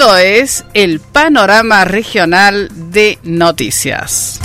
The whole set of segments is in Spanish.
Esto es el panorama regional de noticias.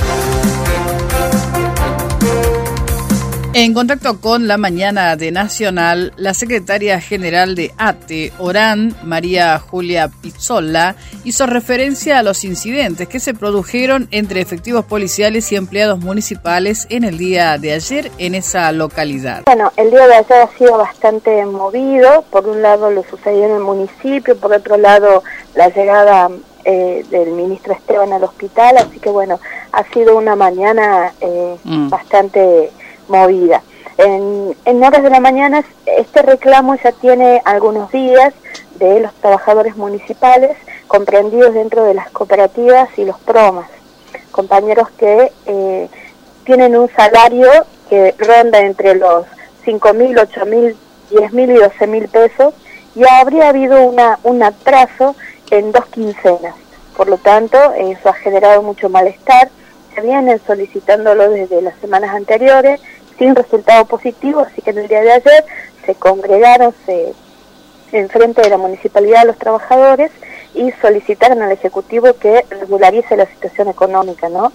En contacto con La Mañana de Nacional, la secretaria general de ATE, Orán, María Julia Pizzola, hizo referencia a los incidentes que se produjeron entre efectivos policiales y empleados municipales en el día de ayer en esa localidad. Bueno, el día de ayer ha sido bastante movido. Por un lado lo sucedió en el municipio, por otro lado la llegada del ministro Esteban al hospital, así que bueno, ha sido una mañana bastante movida. En horas de la mañana este reclamo ya tiene algunos días de los trabajadores municipales comprendidos dentro de las cooperativas y los promas, compañeros que tienen un salario que ronda entre los 5.000, 8.000, 10.000 y 12.000 pesos, y habría habido un atraso en 2 quincenas. Por lo tanto, eso ha generado mucho malestar. Se vienen solicitándolo desde las semanas anteriores, sin resultado positivo, así que en el día de ayer se congregaron en frente de la municipalidad los trabajadores y solicitaron al Ejecutivo que regularice la situación económica, ¿no?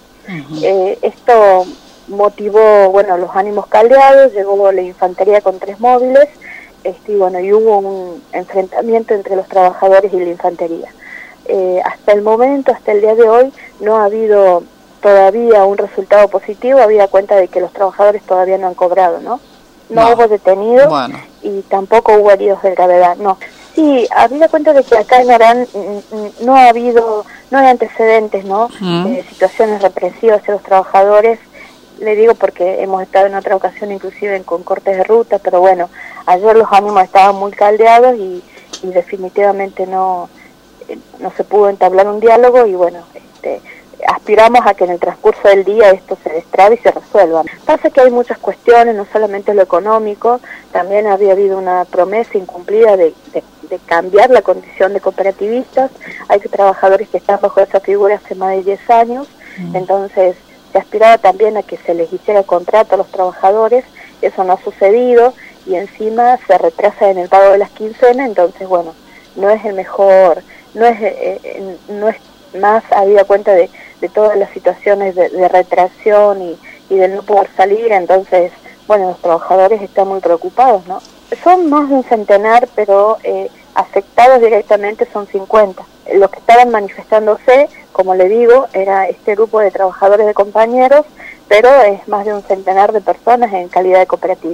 Esto motivó, bueno, los ánimos caldeados, llegó la infantería con 3 móviles, y bueno, y hubo un enfrentamiento entre los trabajadores y la infantería. Hasta el momento, hasta el día de hoy, no ha habido todavía un resultado positivo, habida cuenta de que los trabajadores todavía no han cobrado, ¿no? No hubo detenidos y tampoco hubo heridos de gravedad, no. Sí, habida cuenta de que acá en Orán no hay antecedentes, ¿no? Situaciones represivas hacia los trabajadores, le digo porque hemos estado en otra ocasión inclusive con cortes de ruta, pero bueno, ayer los ánimos estaban muy caldeados y definitivamente no se pudo entablar un diálogo y bueno, aspiramos a que en el transcurso del día esto se destrabe y se resuelva. Pasa que hay muchas cuestiones, no solamente lo económico, también había habido una promesa incumplida de cambiar la condición de cooperativistas. Hay trabajadores que están bajo esa figura hace más de 10 años, entonces se aspiraba también a que se les hiciera contrato a los trabajadores, eso no ha sucedido y encima se retrasa en el pago de las quincenas, entonces bueno, no es el mejor, no es más habida cuenta de todas las situaciones de retracción y de no poder salir, entonces, bueno, los trabajadores están muy preocupados, ¿no? Son más de un centenar, pero afectados directamente son 50. Los que estaban manifestándose, como le digo, era este grupo de trabajadores de compañeros, pero es más de un centenar de personas en calidad de cooperativa.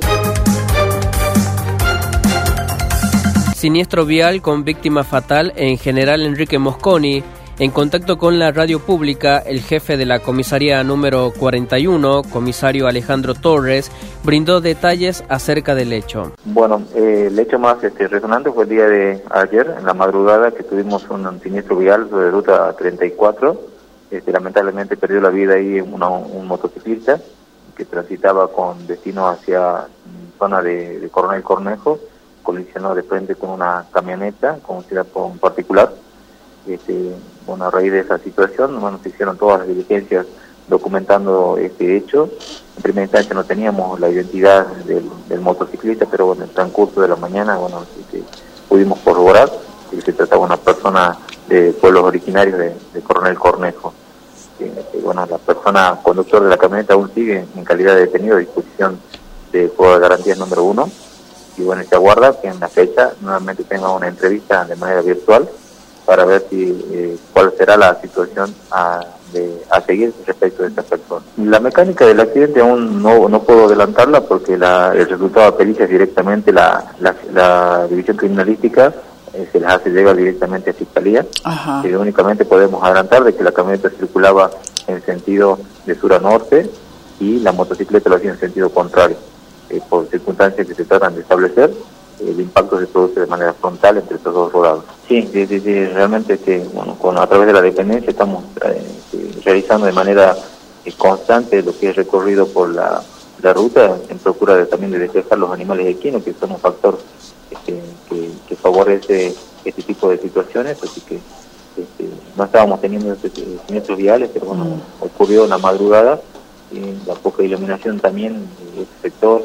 Siniestro vial con víctima fatal en General Enrique Mosconi. En contacto con la radio pública, el jefe de la comisaría número 41, comisario Alejandro Torres, brindó detalles acerca del hecho. Bueno, el hecho más resonante fue el día de ayer, en la madrugada, que tuvimos un siniestro vial sobre ruta 34. Lamentablemente perdió la vida ahí un motociclista que transitaba con destino hacia zona de Coronel Cornejo, colisionó de frente con una camioneta conducida por un particular. Bueno, a raíz de esa situación, bueno, se hicieron todas las diligencias documentando este hecho. En primera instancia no teníamos la identidad del motociclista, pero bueno, en el transcurso de la mañana, bueno, pudimos corroborar que se trataba de una persona de pueblos originarios de Coronel Cornejo. Bueno, la persona conductor de la camioneta aún sigue en calidad de detenido a disposición de Juego de Garantías número 1. Y bueno, se aguarda que en la fecha nuevamente tenga una entrevista de manera virtual para ver cuál será la situación a seguir respecto de esta persona. La mecánica del accidente aún no puedo adelantarla porque el resultado de pericia es directamente la división criminalística, se les hace llegar directamente a Fiscalía. Y únicamente podemos adelantar de que la camioneta circulaba en sentido de sur a norte y la motocicleta lo hacía en sentido contrario. Por circunstancias que se tratan de establecer, el impacto se produce de manera frontal entre estos dos rodados. Sí, realmente bueno, a través de la dependencia estamos realizando de manera constante lo que es recorrido por la ruta en procura también de despejar los animales equinos, que son un factor que favorece este tipo de situaciones, así que no estábamos teniendo siniestros viales, pero bueno, ocurrió en la madrugada, la poca iluminación también de este sector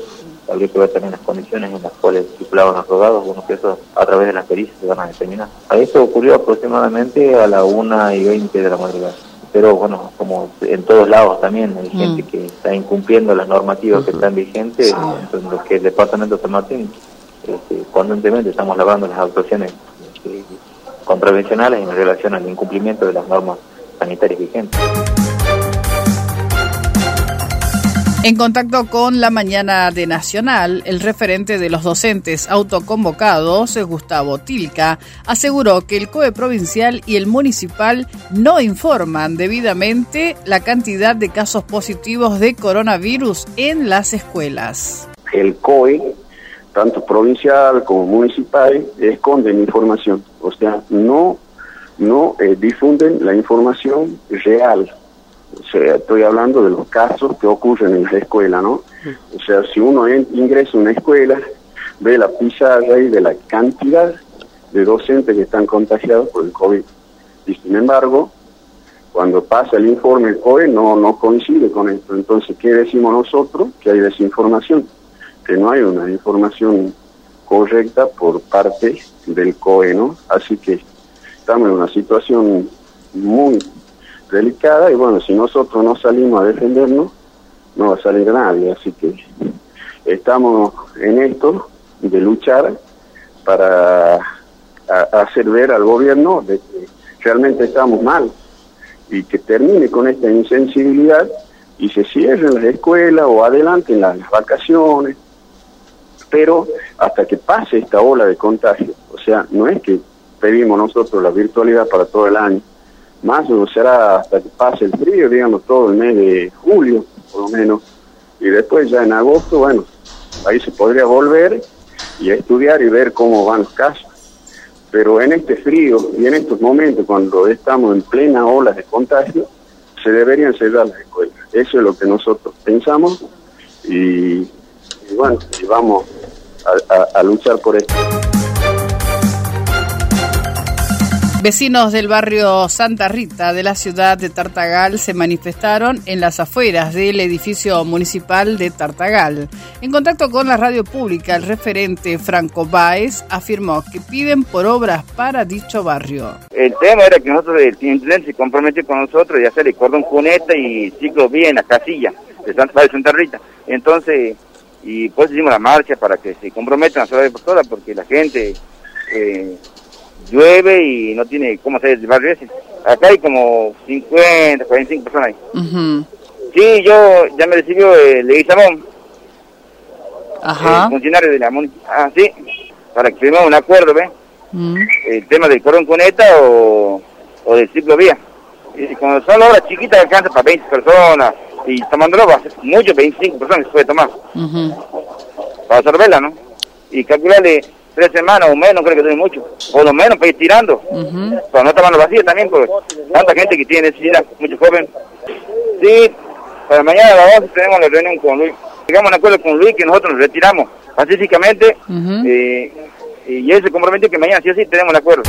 habría que ver también las condiciones en las cuales circulaban los rodados, bueno, que eso a través de las pericias se van a determinar. Esto ocurrió aproximadamente a las 1:20 de la madrugada. Pero bueno, como en todos lados también hay gente que está incumpliendo las normativas que están vigentes, en lo que el departamento de San Martín constantemente estamos labrando las actuaciones contravencionales en relación al incumplimiento de las normas sanitarias vigentes. En contacto con La Mañana de Nacional, el referente de los docentes autoconvocados, Gustavo Tilca, aseguró que el COE provincial y el municipal no informan debidamente la cantidad de casos positivos de coronavirus en las escuelas. El COE, tanto provincial como municipal, esconden información, o sea, no difunden la información real. O sea, estoy hablando de los casos que ocurren en la escuela, ¿no? O sea, si uno ingresa a una escuela, ve la pizarra y ve la cantidad de docentes que están contagiados por el COVID. Y sin embargo, cuando pasa el informe del COE no coincide con esto. Entonces, ¿qué decimos nosotros? Que hay desinformación, que no hay una información correcta por parte del COE, ¿no? Así que estamos en una situación muy delicada y bueno, si nosotros no salimos a defendernos, no va a salir nadie, así que estamos en esto de luchar para hacer ver al gobierno de que realmente estamos mal y que termine con esta insensibilidad y se cierren las escuelas o adelanten las vacaciones, pero hasta que pase esta ola de contagio. O sea, no es que pedimos nosotros la virtualidad para todo el año, más o será hasta que pase el frío, digamos, todo el mes de julio, por lo menos, y después ya en agosto, bueno, ahí se podría volver y estudiar y ver cómo van los casos. Pero en este frío y en estos momentos, cuando estamos en plena ola de contagio, se deberían cerrar las escuelas. Eso es lo que nosotros pensamos y bueno, y vamos a luchar por esto. Vecinos del barrio Santa Rita de la ciudad de Tartagal se manifestaron en las afueras del edificio municipal de Tartagal. En contacto con la radio pública, el referente Franco Báez afirmó que piden por obras para dicho barrio. El tema era que nosotros, el intendente se comprometió con nosotros de hacer el cordón cuneta y ciclovía en la casilla de Santa Rita. Entonces, y pues hicimos la marcha para que se comprometan a hacer por todas, porque la gente llueve y no tiene cómo salir del barrio ese. Acá hay como 50, 45 personas ahí. Uh-huh. Sí, yo ya me recibió Leguizamón, el funcionario de la municipalidad. Ah, sí, para que firmemos un acuerdo, ¿ves? Uh-huh. El tema del cordón cuneta o del ciclovía. Y cuando son obras chiquitas alcanza para 20 personas y tomándolo va a ser mucho, 25 personas se puede tomar. Uh-huh. Para absorberla, ¿no? Y calcularle 3 semanas o menos, creo que tiene mucho, o lo menos para ir tirando, para no tomarlo vacío también, porque tanta gente que tiene necesidad, muchos jóvenes. Sí, para mañana a las 11 tenemos la reunión con Luis. Llegamos a un acuerdo con Luis que nosotros nos retiramos pacíficamente, y él se comprometió que mañana sí o sí tenemos el acuerdo.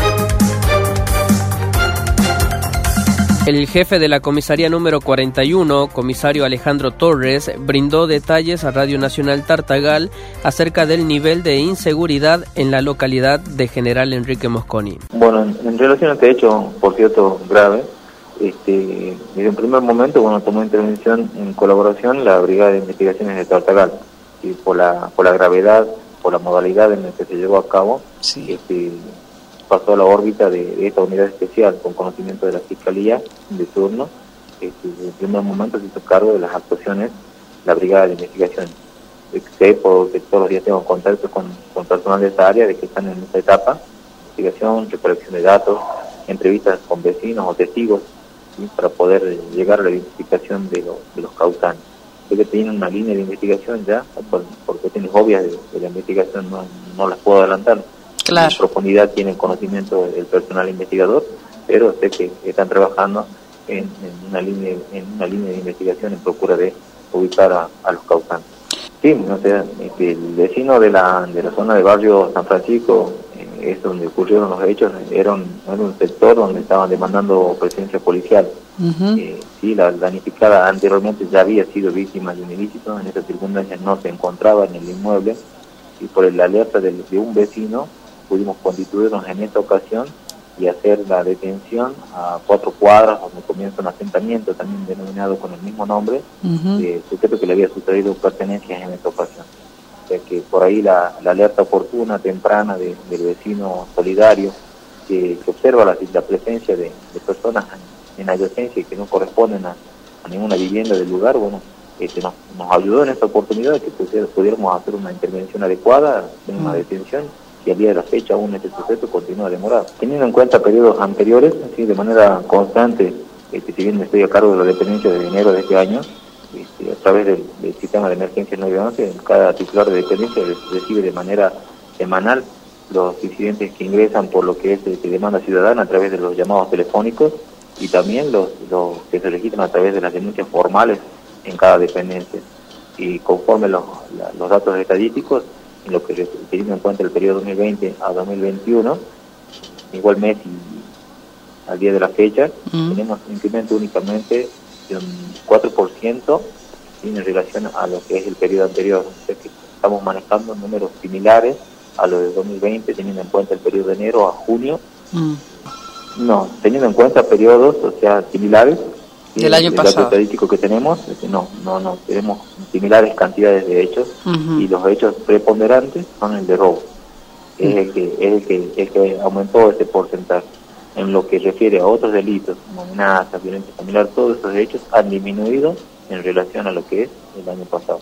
El jefe de la comisaría número 41, comisario Alejandro Torres, brindó detalles a Radio Nacional Tartagal acerca del nivel de inseguridad en la localidad de General Enrique Mosconi. Bueno, en relación a este hecho, por cierto, grave, desde un primer momento, bueno, tomó intervención en colaboración la Brigada de Investigaciones de Tartagal, y por la gravedad, por la modalidad en la que se llevó a cabo, sí. Pasó a la órbita de esta unidad especial con conocimiento de la Fiscalía de turno. En el primer momento se hizo cargo de las actuaciones la Brigada de Investigación. Sé porque todos los días tengo contacto con personal de esta área de que están en esta etapa, investigación, recolección de datos, entrevistas con vecinos o testigos, ¿sí? Para poder llegar a la identificación de los causantes. Sé que tienen una línea de investigación ya, por cuestiones obvias de la investigación no las puedo adelantar. Claro. En profundidad tienen conocimiento del personal investigador, pero sé que están trabajando en una línea de investigación en procura de ubicar a los causantes. Sí, o sea, el vecino de la zona del barrio San Francisco, es donde ocurrieron los hechos, era un sector donde estaban demandando presencia policial. Sí, la damnificada anteriormente ya había sido víctima de un ilícito, en estas circunstancias no se encontraba en el inmueble, y por el alerta de un vecino pudimos constituirnos en esta ocasión y hacer la detención a 4 cuadras donde comienza un asentamiento también denominado con el mismo nombre, sujeto que le había sustraído pertenencias en esta ocasión. O sea que por ahí la alerta oportuna, temprana del vecino solidario que observa la presencia de personas en adyacencia y que no corresponden a ninguna vivienda del lugar, bueno, nos ayudó en esta oportunidad de que pudiéramos hacer una intervención adecuada, una detención, y al día de la fecha aún este sujeto continúa demorado. Teniendo en cuenta periodos anteriores, así de manera constante, si bien estoy a cargo de la dependencia de enero de este año, a través del sistema de emergencia 911, cada titular de dependencia recibe de manera semanal los incidentes que ingresan por lo que es demanda ciudadana a través de los llamados telefónicos y también los que se registran a través de las denuncias formales en cada dependencia. Y conforme los datos estadísticos, en lo que teniendo en cuenta el periodo 2020 a 2021, igual mes y al día de la fecha, tenemos un incremento únicamente de un 4% en relación a lo que es el periodo anterior. O sea que estamos manejando números similares a los de 2020, teniendo en cuenta el periodo de enero a junio. No, teniendo en cuenta periodos, o sea, similares del año pasado. El dato estadístico que tenemos, no, tenemos similares cantidades de hechos, y los hechos preponderantes son el de robo. Es el que aumentó ese porcentaje. En lo que refiere a otros delitos, como amenaza, violencia familiar, todos esos hechos han disminuido en relación a lo que es el año pasado.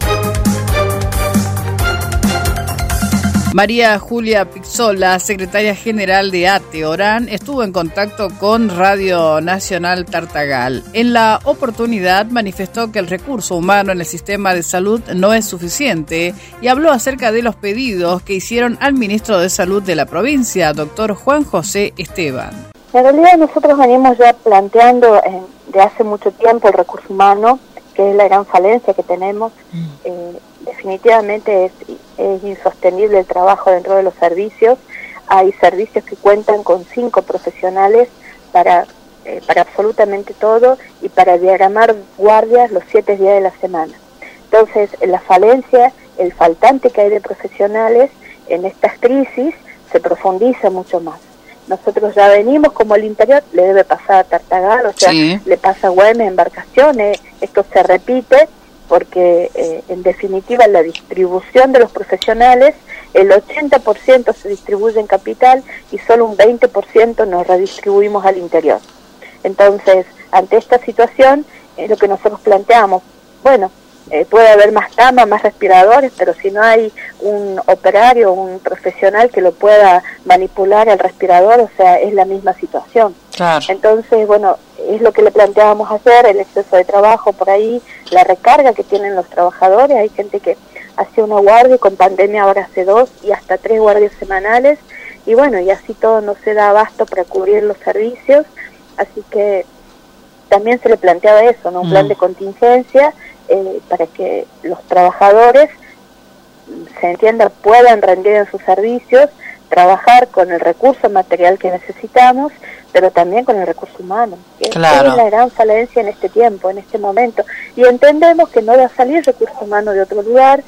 María Julia Pizzola, secretaria general de ATE Orán, estuvo en contacto con Radio Nacional Tartagal. En la oportunidad manifestó que el recurso humano en el sistema de salud no es suficiente y habló acerca de los pedidos que hicieron al ministro de Salud de la provincia, doctor Juan José Esteban. En realidad nosotros venimos ya planteando de hace mucho tiempo el recurso humano, que es la gran falencia que tenemos. Definitivamente es insostenible el trabajo dentro de los servicios. Hay servicios que cuentan con 5 profesionales para absolutamente todo y para diagramar guardias los 7 días de la semana. Entonces, la falencia, el faltante que hay de profesionales en estas crisis se profundiza mucho más. Nosotros ya venimos, como el interior, le debe pasar a Tartagal, o sea, le pasa a Güemes, Embarcaciones, esto se repite, porque en definitiva la distribución de los profesionales, el 80% se distribuye en capital y solo un 20% nos redistribuimos al interior. Entonces, ante esta situación, es lo que nosotros planteamos, bueno, puede haber más camas, más respiradores, pero si no hay un operario, un profesional que lo pueda manipular el respirador, o sea, es la misma situación. Claro. Entonces, bueno, es lo que le planteábamos hacer, el exceso de trabajo por ahí, la recarga que tienen los trabajadores. Hay gente que hace una guardia y con pandemia ahora hace 2 y hasta 3 guardias semanales, y bueno, y así todo no se da abasto para cubrir los servicios, así que también se le planteaba eso, ¿no? Un plan de contingencia para que los trabajadores, se entienda, puedan rendir en sus servicios, trabajar con el recurso material que necesitamos, pero también con el recurso humano. Claro. Es la gran falencia en este tiempo, en este momento. Y entendemos que no va a salir recurso humano de otro lugar,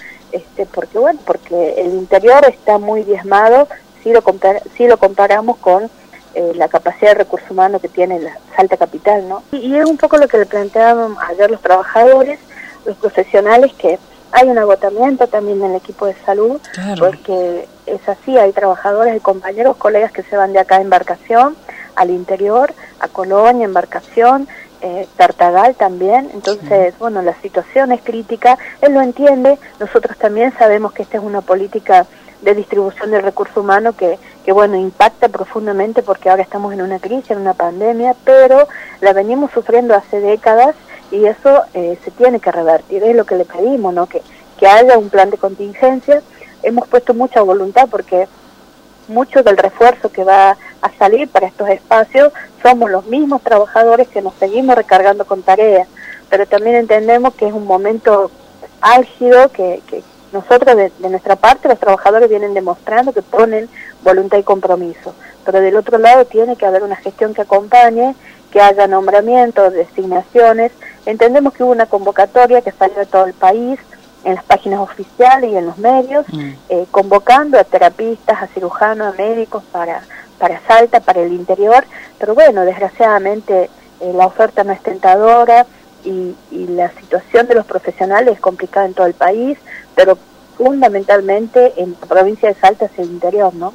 porque el interior está muy diezmado si lo comparamos con la capacidad de recurso humano que tiene la Salta Capital, ¿no? Y es un poco lo que le planteaban ayer los trabajadores, los profesionales, que hay un agotamiento también en el equipo de salud, porque es así, hay trabajadores y compañeros, colegas que se van de acá a Embarcación, al interior, a Colonia, Embarcación, Tartagal también. Entonces, bueno, la situación es crítica, él lo entiende, nosotros también sabemos que esta es una política de distribución del recurso humano que bueno, impacta profundamente porque ahora estamos en una crisis, en una pandemia, pero la venimos sufriendo hace décadas y eso se tiene que revertir, es lo que le pedimos, ¿no? Que haya un plan de contingencia. Hemos puesto mucha voluntad porque mucho del refuerzo que va a salir para estos espacios somos los mismos trabajadores que nos seguimos recargando con tareas, pero también entendemos que es un momento álgido, que nosotros de nuestra parte, los trabajadores vienen demostrando que ponen voluntad y compromiso, pero del otro lado tiene que haber una gestión que acompañe, que haya nombramientos, designaciones. Entendemos que hubo una convocatoria que salió de todo el país, en las páginas oficiales y en los medios, convocando a terapistas, a cirujanos, a médicos para Salta, para el interior, pero bueno, desgraciadamente la oferta no es tentadora y la situación de los profesionales es complicada en todo el país, pero fundamentalmente en la provincia de Salta hacia el interior, ¿no?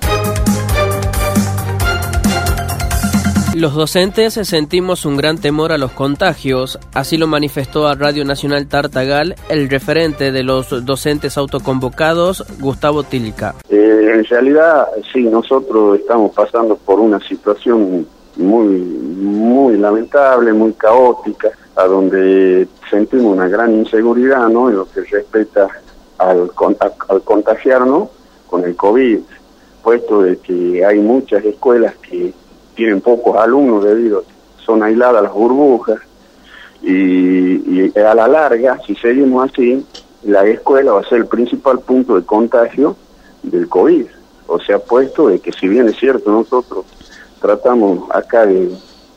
Los docentes sentimos un gran temor a los contagios, así lo manifestó a Radio Nacional Tartagal el referente de los docentes autoconvocados, Gustavo Tilca. En realidad, sí, nosotros estamos pasando por una situación muy lamentable, muy caótica, a donde sentimos una gran inseguridad, ¿no?, en lo que respecta al contagiarnos con el COVID, puesto de que hay muchas escuelas que tienen pocos alumnos debido a que son aisladas las burbujas y a la larga, si seguimos así, la escuela va a ser el principal punto de contagio del COVID. O sea, puesto de que si bien es cierto, nosotros tratamos acá de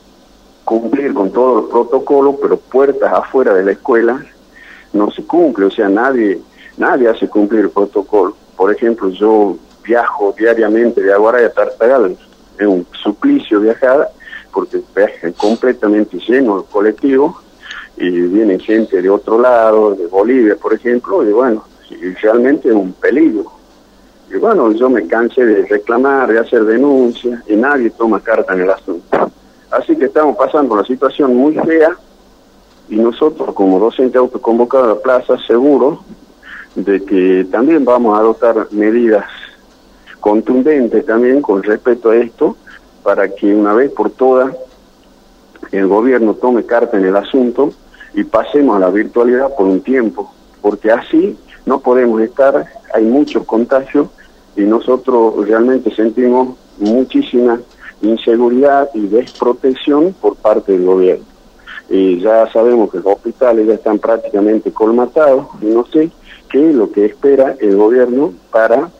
cumplir con todos los protocolos, pero puertas afuera de la escuela no se cumple, o sea, nadie hace cumplir el protocolo. Por ejemplo, yo viajo diariamente de Aguaray a Tartagal, es un suplicio viajar, porque es completamente lleno el colectivo, y viene gente de otro lado, de Bolivia, por ejemplo, y bueno, y realmente es un peligro. Y bueno, yo me cansé de reclamar, de hacer denuncias, y nadie toma carta en el asunto. Así que estamos pasando una situación muy fea, y nosotros como docentes autoconvocados a la plaza, seguro de que también vamos a adoptar medidas contundente también con respecto a esto, para que una vez por todas el gobierno tome carta en el asunto y pasemos a la virtualidad por un tiempo, porque así no podemos estar, hay muchos contagios y nosotros realmente sentimos muchísima inseguridad y desprotección por parte del gobierno. Y ya sabemos que los hospitales ya están prácticamente colmatados y no sé qué es lo que espera el gobierno para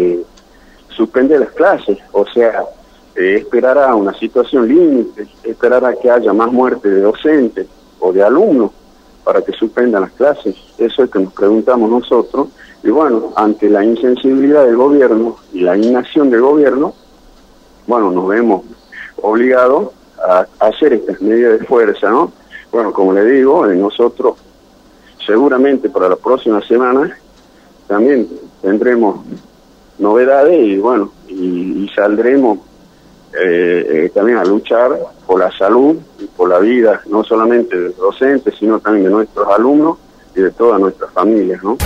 suspender las clases, o sea, esperará una situación límite, esperará que haya más muerte de docentes o de alumnos para que suspendan las clases. Eso es que nos preguntamos nosotros, y bueno, ante la insensibilidad del gobierno y la inacción del gobierno, bueno, nos vemos obligados a hacer estas medidas de fuerza, ¿no? Bueno, como le digo, nosotros seguramente para la próxima semana también tendremos novedades y bueno, y saldremos también a luchar por la salud y por la vida, no solamente de los docentes, sino también de nuestros alumnos y de todas nuestras familias, ¿no?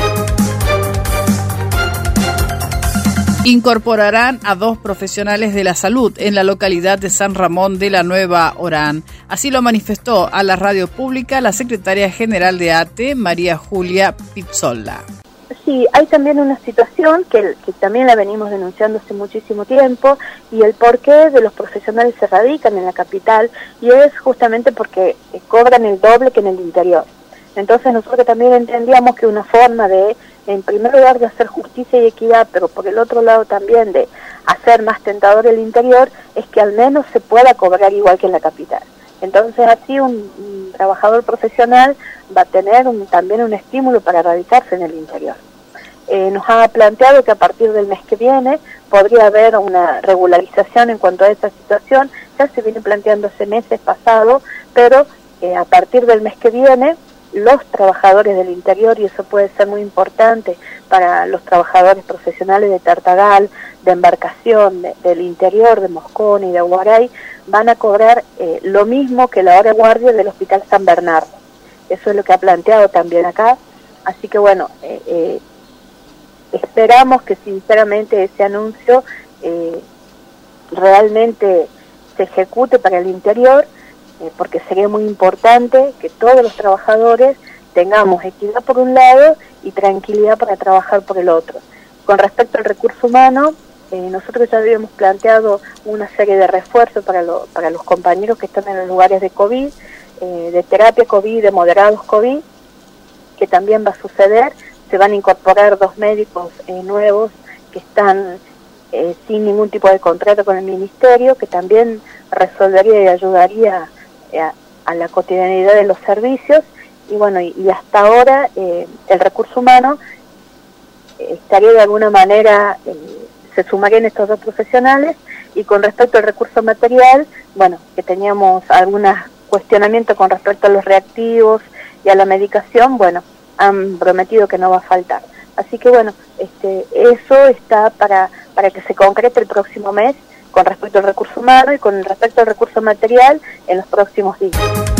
Incorporarán a 2 profesionales de la salud en la localidad de San Ramón de la Nueva Orán. Así lo manifestó a la radio pública la secretaria general de ATE, María Julia Pizzolla. Sí, hay también una situación que también la venimos denunciando hace muchísimo tiempo, y el porqué de los profesionales se radican en la capital, y es justamente porque cobran el doble que en el interior. Entonces nosotros también entendíamos que una forma de, en primer lugar, de hacer justicia y equidad, pero por el otro lado también de hacer más tentador el interior, es que al menos se pueda cobrar igual que en la capital. Entonces así un trabajador profesional va a tener también un estímulo para radicarse en el interior. Nos ha planteado que a partir del mes que viene podría haber una regularización en cuanto a esa situación. Ya se viene planteando hace meses pasados, pero a partir del mes que viene los trabajadores del interior, y eso puede ser muy importante para los trabajadores profesionales de Tartagal, de Embarcación, del interior, de Mosconi, de Aguaray, van a cobrar lo mismo que la hora guardia del Hospital San Bernardo. Eso es lo que ha planteado también acá. Así que bueno, esperamos que sinceramente ese anuncio realmente se ejecute para el interior, porque sería muy importante que todos los trabajadores tengamos equidad por un lado y tranquilidad para trabajar por el otro. Con respecto al recurso humano, nosotros ya habíamos planteado una serie de refuerzos para los compañeros que están en los lugares de COVID, de terapia COVID, de moderados COVID, que también va a suceder. se van a incorporar 2 médicos nuevos que están sin ningún tipo de contrato con el ministerio, que también resolvería y ayudaría a la cotidianidad de los servicios. Y bueno, y hasta ahora el recurso humano estaría de alguna manera, se sumarían estos 2 profesionales. Y con respecto al recurso material, bueno, que teníamos algunos cuestionamientos con respecto a los reactivos y a la medicación, bueno, han prometido que no va a faltar. Así que bueno, eso está para que se concrete el próximo mes con respecto al recurso humano y con respecto al recurso material en los próximos días.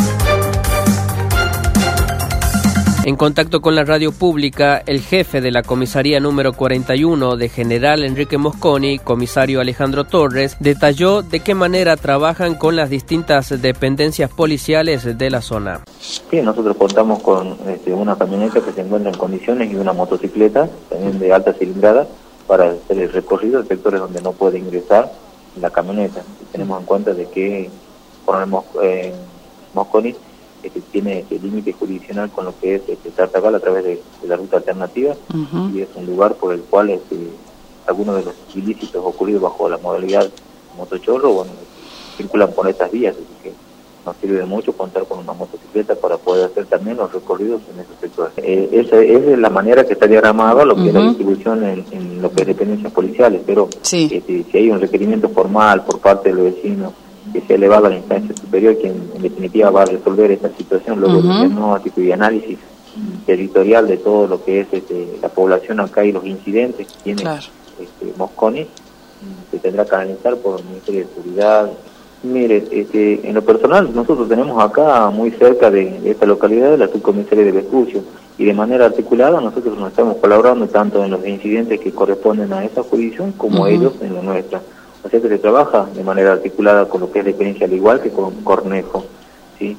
En contacto con la radio pública, el jefe de la comisaría número 41 de General Enrique Mosconi, comisario Alejandro Torres, detalló de qué manera trabajan con las distintas dependencias policiales de la zona. Sí, nosotros contamos con una camioneta que se encuentra en condiciones y una motocicleta, también de alta cilindrada, para hacer el recorrido de sectores donde no puede ingresar la camioneta. Y tenemos en cuenta de que Coronel Mosconi tiene límite jurisdiccional con lo que es Tartagal a través de la ruta alternativa, y es un lugar por el cual algunos de los ilícitos ocurridos bajo la modalidad motochorro, bueno, circulan por estas vías, así que nos sirve de mucho contar con una motocicleta para poder hacer también los recorridos en esos sectores. Esa es la manera que está diagramado lo que es la distribución en lo que es dependencias policiales, pero si hay un requerimiento formal por parte de los vecinos que sea elevado a la instancia superior, que en definitiva va a resolver esta situación, luego de diagnóstico y análisis territorial de todo lo que es la población acá y los incidentes que tiene Mosconi, se tendrá que analizar por el Ministerio de Seguridad. Mire, en lo personal, nosotros tenemos acá muy cerca de esta localidad la subcomisaría de Vespucio, y de manera articulada nosotros nos estamos colaborando tanto en los incidentes que corresponden a esa jurisdicción como ellos en la nuestra. O sea que se trabaja de manera articulada con lo que es dependencia, al igual que con Cornejo, ¿sí?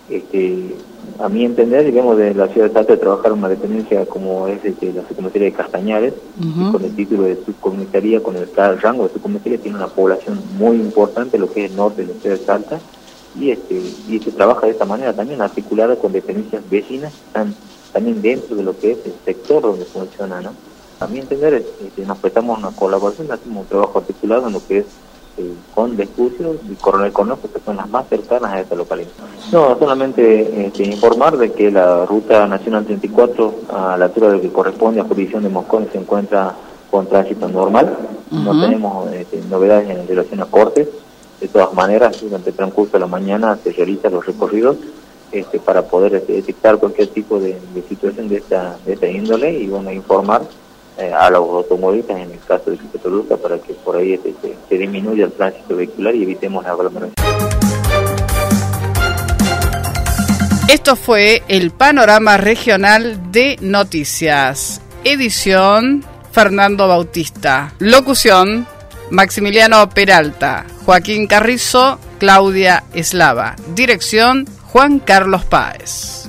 A mi entender, digamos, de la ciudad de Salta, de trabajar en una dependencia como es la subcomisaría de Castañares, y con el título de subcomisaría, con el rango de subcomisaría, tiene una población muy importante, lo que es el norte de la ciudad de Salta, y se trabaja de esta manera también, articulada con dependencias vecinas, están también dentro de lo que es el sector donde funciona, ¿no? A mi entender, nos prestamos una colaboración, hacemos un trabajo articulado en lo que es con Vespucio y Coronel Cornejo, que son las más cercanas a esta localidad. No, solamente informar de que la ruta nacional 34, a la altura de lo que corresponde a jurisdicción de Mosconi, se encuentra con tránsito normal. No tenemos novedades en relación a cortes. De todas maneras, durante el transcurso de la mañana se realizan los recorridos para poder detectar cualquier tipo de situación de esta índole, y bueno, informar a los automovilistas en el caso de que se produzca, para que por ahí se disminuya el tránsito vehicular y evitemos la aglomeración. Esto fue el panorama regional de noticias. Edición Fernando Bautista. Locución Maximiliano Peralta. Joaquín Carrizo, Claudia Eslava. Dirección Juan Carlos Páez.